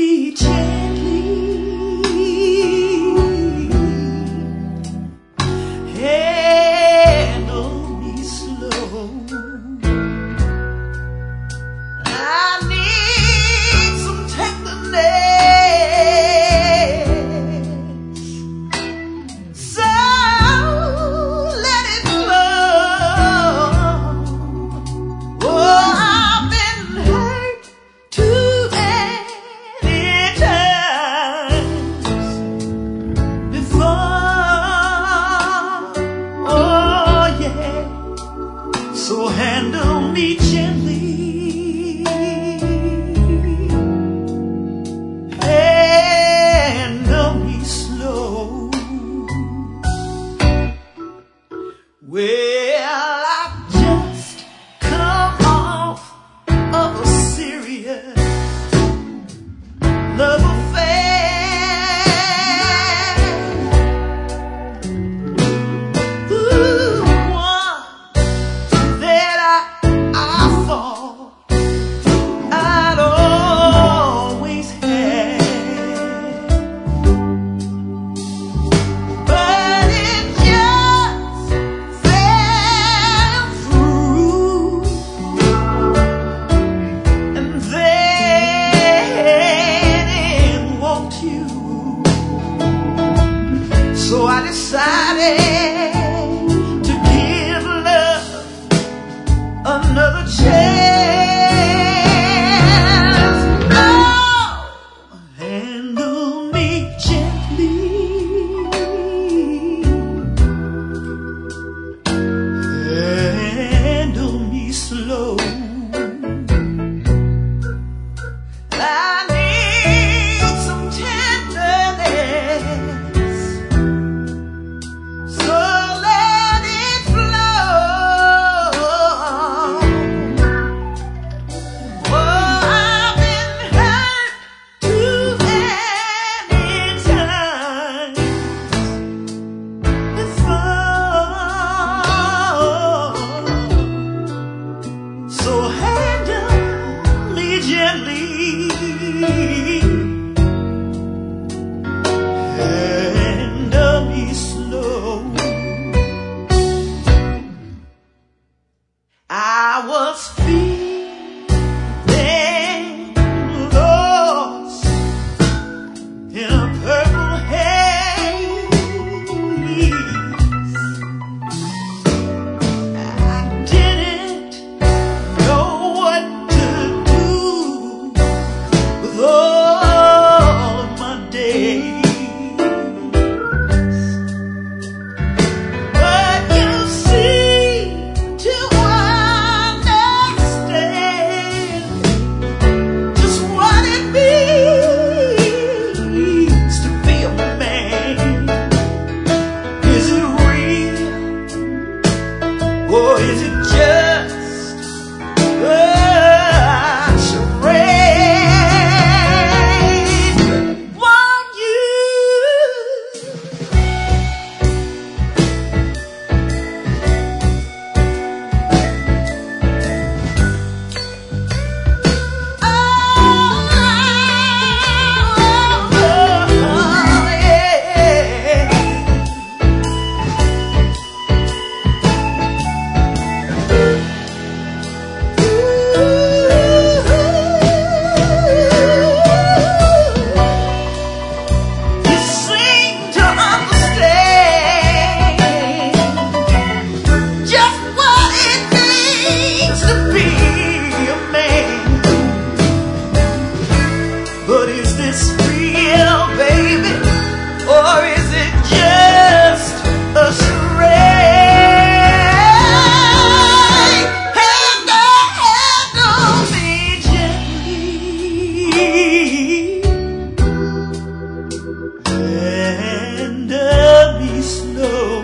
me gently, handle me slow. I need some tenderness, so let it flow. Oh, I've been hurt too many times before. Oh yeah, so handle me gently, handle me slow. Well, I've just come off of a serious love affair. Ooh, one that I thought I'd always had, but it just fell through, and then it won't you. So I decided to give love another chance. Oh, handle me gently, handle me slow. I need some tenderness, so let it flow. Oh, I've been hurt too many times before, so handle me gently, handle me slow. I was feeling lost in a purple haze. I didn't know what to do with all my days. But you seem to understand just what it means to be a man. Is it real, or is it just a charade? Won't you But is this real, baby, or is it just a charade? Handle me gently, handle me slow.